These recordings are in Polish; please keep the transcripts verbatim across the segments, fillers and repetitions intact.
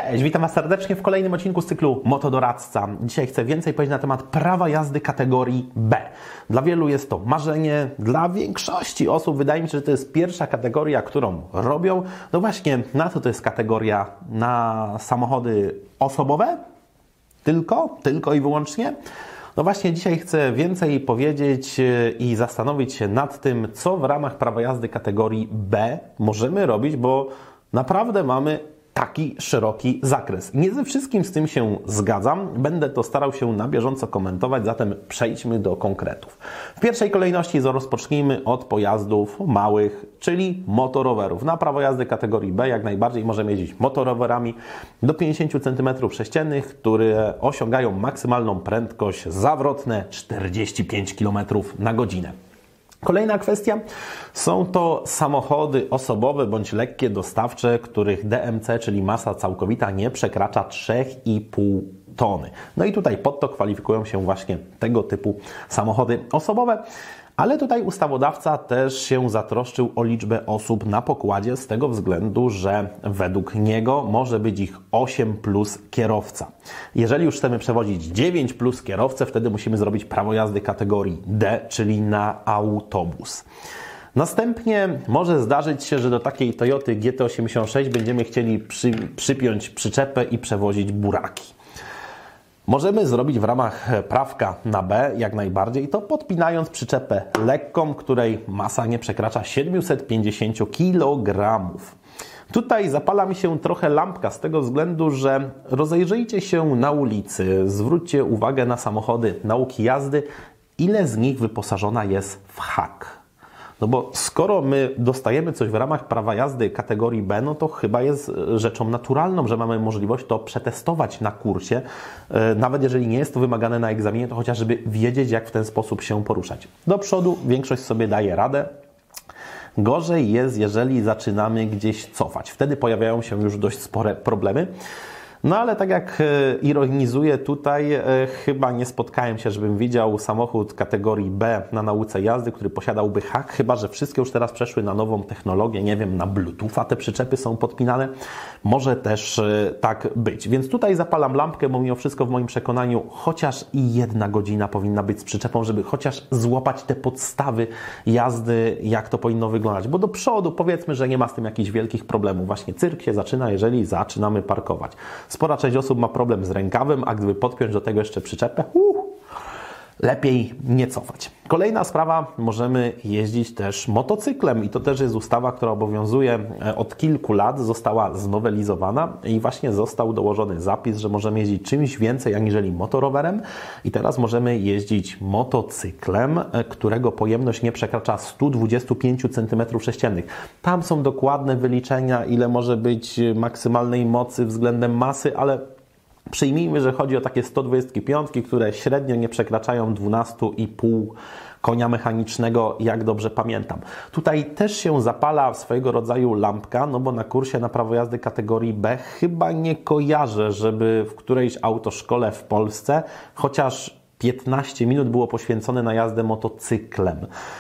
Cześć, witam Was serdecznie w kolejnym odcinku z cyklu Motodoradca. Dzisiaj chcę więcej powiedzieć na temat prawa jazdy kategorii B. Dla wielu jest to marzenie, dla większości osób wydaje mi się, że to jest pierwsza kategoria, którą robią. No właśnie, na to to jest kategoria na samochody osobowe? Tylko? Tylko i wyłącznie? No właśnie dzisiaj chcę więcej powiedzieć i zastanowić się nad tym, co w ramach prawa jazdy kategorii B możemy robić, bo naprawdę mamy taki szeroki zakres. Nie ze wszystkim z tym się zgadzam. Będę to starał się na bieżąco komentować, zatem przejdźmy do konkretów. W pierwszej kolejności rozpocznijmy od pojazdów małych, czyli motorowerów. Na prawo jazdy kategorii B jak najbardziej możemy jeździć motorowerami do pięćdziesiąt centymetrów sześciennych, które osiągają maksymalną prędkość zawrotne czterdzieści pięć kilometrów na godzinę. Kolejna kwestia są to samochody osobowe bądź lekkie dostawcze, których D M C, czyli masa całkowita, nie przekracza trzy i pół tony. No i tutaj pod to kwalifikują się właśnie tego typu samochody osobowe. Ale tutaj ustawodawca też się zatroszczył o liczbę osób na pokładzie z tego względu, że według niego może być ich osiem plus kierowca. Jeżeli już chcemy przewozić dziewięć plus kierowcę, wtedy musimy zrobić prawo jazdy kategorii D, czyli na autobus. Następnie może zdarzyć się, że do takiej Toyoty G T osiemdziesiąt sześć będziemy chcieli przy, przypiąć przyczepę i przewozić buraki. Możemy zrobić w ramach prawka na B jak najbardziej, to podpinając przyczepę lekką, której masa nie przekracza siedemset pięćdziesiąt kilogramów. Tutaj zapala mi się trochę lampka z tego względu, że rozejrzyjcie się na ulicy, zwróćcie uwagę na samochody nauki jazdy, ile z nich wyposażona jest w hak. No bo skoro my dostajemy coś w ramach prawa jazdy kategorii B, no to chyba jest rzeczą naturalną, że mamy możliwość to przetestować na kursie. Nawet jeżeli nie jest to wymagane na egzaminie, to chociażby wiedzieć, jak w ten sposób się poruszać. Do przodu większość sobie daje radę. Gorzej jest, jeżeli zaczynamy gdzieś cofać. Wtedy pojawiają się już dość spore problemy. No ale tak jak ironizuję tutaj, chyba nie spotkałem się, żebym widział samochód kategorii B na nauce jazdy, który posiadałby hak, chyba że wszystkie już teraz przeszły na nową technologię, nie wiem, na Bluetootha te przyczepy są podpinane. Może też tak być. Więc tutaj zapalam lampkę, bo mimo wszystko w moim przekonaniu chociaż i jedna godzina powinna być z przyczepą, żeby chociaż złapać te podstawy jazdy, jak to powinno wyglądać. Bo do przodu powiedzmy, że nie ma z tym jakichś wielkich problemów. Właśnie cyrk się zaczyna, jeżeli zaczynamy parkować. Spora część osób ma problem z rękawem, a gdyby podpiąć do tego jeszcze przyczepę, uh, lepiej nie cofać. Kolejna sprawa, możemy jeździć też motocyklem i to też jest ustawa, która obowiązuje od kilku lat, została znowelizowana i właśnie został dołożony zapis, że możemy jeździć czymś więcej aniżeli motorowerem i teraz możemy jeździć motocyklem, którego pojemność nie przekracza stu dwudziestu pięciu centymetrów sześciennych. Tam są dokładne wyliczenia, ile może być maksymalnej mocy względem masy, ale przyjmijmy, że chodzi o takie sto dwadzieścia pięć, które średnio nie przekraczają dwunastu i pół konia mechanicznego, jak dobrze pamiętam. Tutaj też się zapala swojego rodzaju lampka, no bo na kursie na prawo jazdy kategorii B chyba nie kojarzę, żeby w którejś autoszkole w Polsce chociaż piętnaście minut było poświęcone na jazdę motocyklem.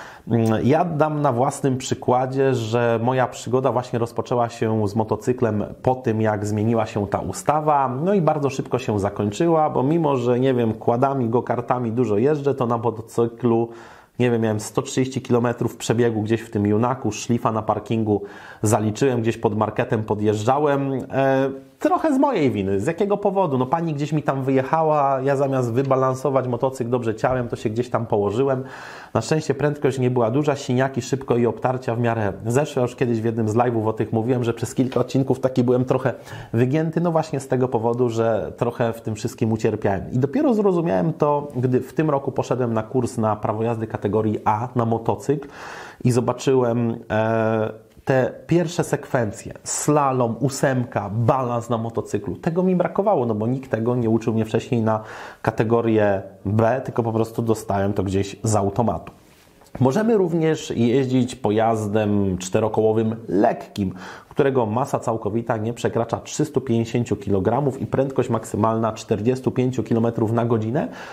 Ja dam na własnym przykładzie, że moja przygoda właśnie rozpoczęła się z motocyklem po tym, jak zmieniła się ta ustawa, no i bardzo szybko się zakończyła, bo mimo, że nie wiem, quadami, go-kartami dużo jeżdżę, to na motocyklu, nie wiem, miałem sto trzydzieści kilometrów przebiegu gdzieś w tym Junaku, szlifa na parkingu zaliczyłem, gdzieś pod marketem podjeżdżałem. E, trochę z mojej winy. Z jakiego powodu? No pani gdzieś mi tam wyjechała, ja zamiast wybalansować motocykl dobrze ciałem, to się gdzieś tam położyłem. Na szczęście prędkość nie była duża, siniaki szybko i obtarcia w miarę zeszły. Już kiedyś w jednym z live'ów o tych mówiłem, że przez kilka odcinków taki byłem trochę wygięty, no właśnie z tego powodu, że trochę w tym wszystkim ucierpiałem. I dopiero zrozumiałem to, gdy w tym roku poszedłem na kurs na prawo jazdy kategorii A na motocykl i zobaczyłem e, te pierwsze sekwencje, slalom, ósemka, balans na motocyklu. Tego mi brakowało, no bo nikt tego nie uczył mnie wcześniej na kategorię B, tylko po prostu dostałem to gdzieś z automatu. Możemy również jeździć pojazdem czterokołowym lekkim, którego masa całkowita nie przekracza trzystu pięćdziesięciu kilogramów i prędkość maksymalna czterdzieści pięć kilometrów na godzinę.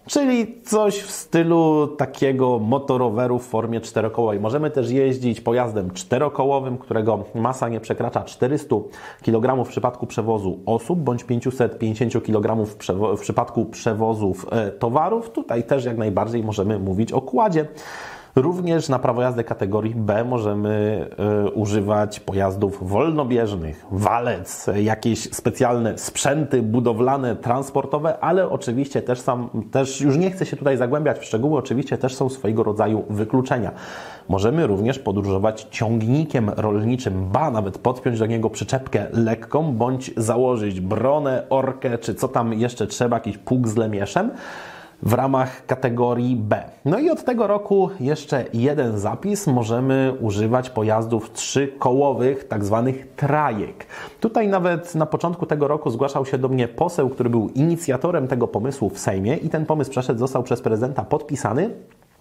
czyli coś w stylu takiego motoroweru w formie czterokołowej. Możemy też jeździć pojazdem czterokołowym, którego masa nie przekracza czterysta kilogramów w przypadku przewozu osób, bądź pięćset pięćdziesiąt kilogramów w, w przypadku przewozów e, towarów. Tutaj też jak najbardziej możemy mówić o kładzie. Również na prawo jazdy kategorii B możemy y, używać pojazdów wolnobieżnych, walec, jakieś specjalne sprzęty budowlane, transportowe, ale oczywiście też, sam, też już nie chcę się tutaj zagłębiać w szczegóły, oczywiście też są swojego rodzaju wykluczenia. Możemy również podróżować ciągnikiem rolniczym, ba, nawet podpiąć do niego przyczepkę lekką, bądź założyć bronę, orkę, czy co tam jeszcze trzeba, jakiś pług z lemieszem, w ramach kategorii B. No i od tego roku jeszcze jeden zapis. Możemy używać pojazdów trzykołowych, tak zwanych trajek. Tutaj nawet na początku tego roku zgłaszał się do mnie poseł, który był inicjatorem tego pomysłu w Sejmie i ten pomysł przeszedł, został przez prezydenta podpisany.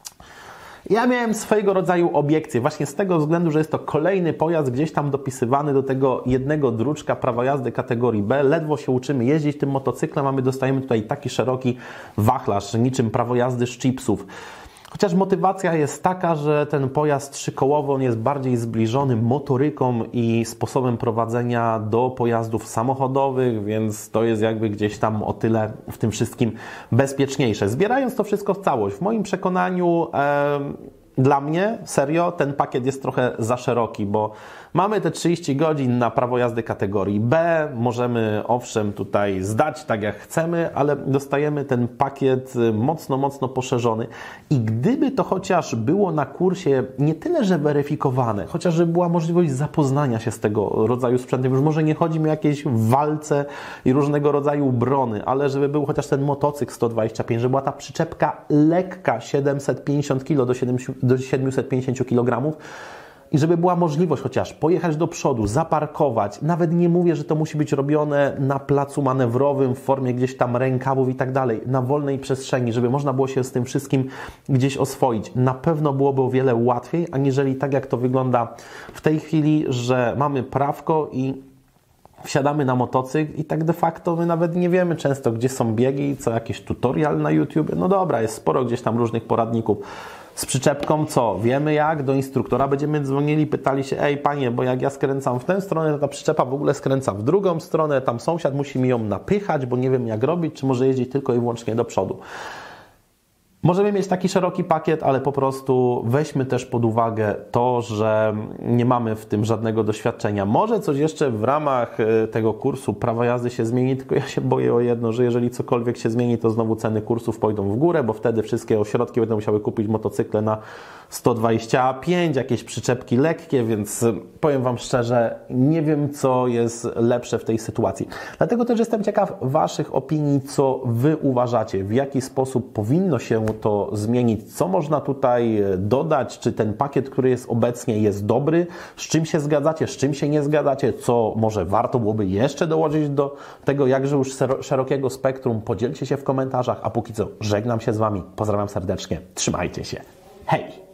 Ja miałem swojego rodzaju obiekcje właśnie z tego względu, że jest to kolejny pojazd gdzieś tam dopisywany do tego jednego druczka prawa jazdy kategorii B. Ledwo się uczymy jeździć tym motocyklem, a my dostajemy tutaj taki szeroki wachlarz, niczym prawo jazdy z chipsów. Chociaż motywacja jest taka, że ten pojazd trzykołowy on jest bardziej zbliżony motoryką i sposobem prowadzenia do pojazdów samochodowych, więc to jest jakby gdzieś tam o tyle w tym wszystkim bezpieczniejsze. Zbierając to wszystko w całość, w moim przekonaniu e, dla mnie, serio, ten pakiet jest trochę za szeroki, bo mamy te trzydzieści godzin na prawo jazdy kategorii B, możemy owszem tutaj zdać tak jak chcemy, ale dostajemy ten pakiet mocno, mocno poszerzony i gdyby to chociaż było na kursie nie tyle, że weryfikowane, chociaż żeby była możliwość zapoznania się z tego rodzaju sprzętem, już może nie chodzi mi o jakieś walce i różnego rodzaju brony, ale żeby był chociaż ten motocykl sto dwadzieścia pięć, żeby była ta przyczepka lekka siedemset pięćdziesiąt kilogramów do siedemset pięćdziesiąt kilogramów, i żeby była możliwość chociaż pojechać do przodu, zaparkować. Nawet nie mówię, że to musi być robione na placu manewrowym w formie gdzieś tam rękawów i tak dalej, na wolnej przestrzeni, żeby można było się z tym wszystkim gdzieś oswoić. Na pewno byłoby o wiele łatwiej, aniżeli tak jak to wygląda w tej chwili, że mamy prawko i wsiadamy na motocykl i tak de facto my nawet nie wiemy często, gdzie są biegi, co jakiś tutorial na YouTube. No dobra, jest sporo gdzieś tam różnych poradników. Z przyczepką co? Wiemy jak? Do instruktora będziemy dzwonili, pytali się, ej panie, bo jak ja skręcam w tę stronę, to ta przyczepa w ogóle skręca w drugą stronę, tam sąsiad musi mi ją napychać, bo nie wiem jak robić, czy może jeździć tylko i wyłącznie do przodu. Możemy mieć taki szeroki pakiet, ale po prostu weźmy też pod uwagę to, że nie mamy w tym żadnego doświadczenia. Może coś jeszcze w ramach tego kursu prawa jazdy się zmieni, tylko ja się boję o jedno, że jeżeli cokolwiek się zmieni, to znowu ceny kursów pójdą w górę, bo wtedy wszystkie ośrodki będą musiały kupić motocykle na sto dwadzieścia pięć, jakieś przyczepki lekkie, więc powiem Wam szczerze, nie wiem co jest lepsze w tej sytuacji. Dlatego też jestem ciekaw Waszych opinii, co Wy uważacie, w jaki sposób powinno się to zmienić, co można tutaj dodać, czy ten pakiet, który jest obecnie jest dobry, z czym się zgadzacie, z czym się nie zgadzacie, co może warto byłoby jeszcze dołożyć do tego jakże już szerokiego spektrum. Podzielcie się w komentarzach, a póki co żegnam się z Wami, pozdrawiam serdecznie, trzymajcie się, hej!